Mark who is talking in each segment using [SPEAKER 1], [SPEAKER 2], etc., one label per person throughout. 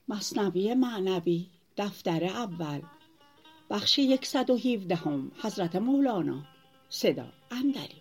[SPEAKER 1] مثنوی معنوی دفتر اول بخش 117 حضرت مولانا صدا اندریم.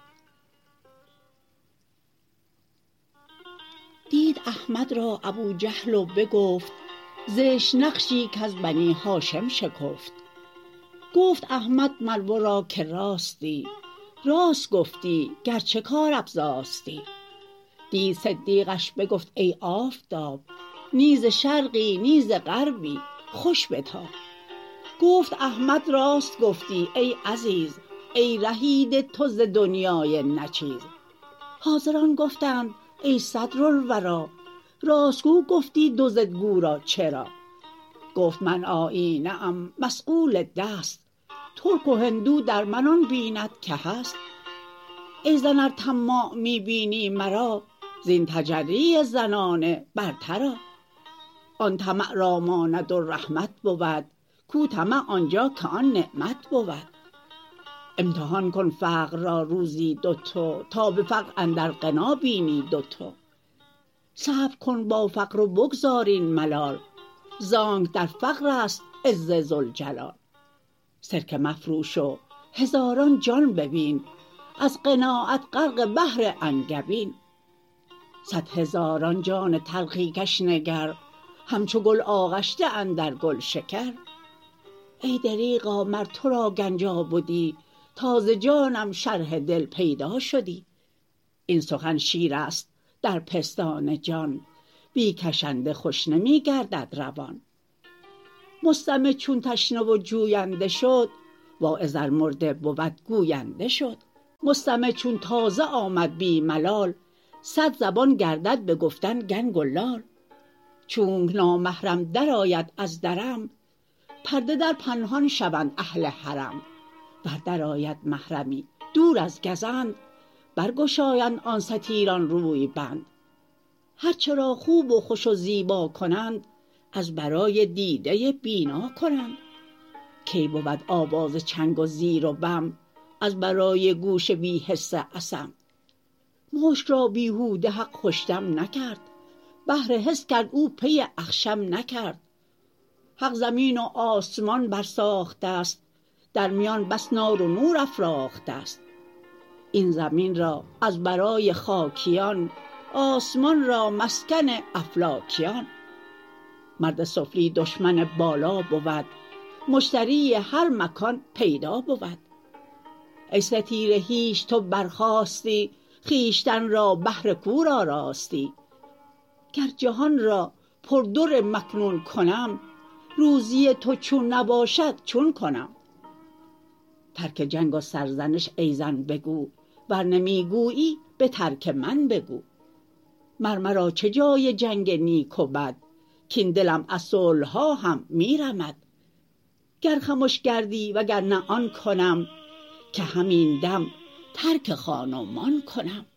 [SPEAKER 1] دید احمد را ابوجهل و بگفت زشت نقشی کز بنی هاشم شکفت. گفت احمد مر ورا که راستی، راست گفتی گرچه کارافزاستی. دید صدیقش بگفت ای آفتاب، نی ز شرقی نی ز غربی خوش بتاب. گفت احمد راست گفتی ای عزیز، ای رهیده تو ز دنیای نه چیز. حاضران گفتند ای صدرالورا، راست گو گفتی دو ضدگو را چرا. گفت من آیینه ام مسیول دست، ترک و هندو در من آن بیند که هست. ای زن ار طماع می بینی مرا، زین تجری زنانه برتر آ. آن طمع را ماند و رحمت بود، کو طمع آنجا که آن نعمت بود. امتحان کن فقر را روزی دوتو، تا به فقر اندر غنا بینی دوتو. صبر کن با فقر و بگذار این ملال، زانک در فقرست عز ذوالجلال. سرکه مفروش و هزاران جان ببین، از قناعت غرق بحر انگبین. صد هزاران جان تلخی کش نگر، همچو گل آغشته اندر گلشکر. ای دریغا مر تو را گنجا بدی، تا ز جانم شرح دل پیدا شدی. این سخن شیرست در پستان جان، بی کشنده خوش نمی گردد روان. مستمع چون تشنه و جوینده شد، واعظ ار مرده بود گوینده شد. مستمع چون تازه آمد بی ملال، صد زبان گردد به گفتن گنگ و لال. چونک نامحرم در آید از درم، پرده در پنهان شوند اهل حرم. ور در آید محرمی دور از گزند، برگشایند آن ستیران روی بند. هرچه را خوب و خوش و زیبا کنند، از برای دیده بینا کنند. کی بود آواز چنگ و زیر و بم، از برای گوش بی حس اصم. مشک را بیهوده حق خوشدم نکرد، بهر حس کرد او پی اخشم نکرد. حق زمین و آسمان برساختست، در میان بس نار و نور افراختست. این زمین را از برای خاکیان، آسمان را مسکن افلاکیان. مرد سفلی دشمن بالا بود، مشتری هر مکان پیدا بود. ای ستیره هیچ تو برخاستی، خویشتن را بهر کور آراستی. گر جهان را پر در مکنون کنم، روزی تو چون نباشد چون کنم. ترک جنگ و سرزنش ای زن بگو، ور نمی گویی به ترک من بگو. مر مرا چه جای جنگ نیک و بد، کاین دلم از صلحها هم می رمد. گر خمش گردی وگر نه آن کنم، که همین دم ترک خان و مان کنم.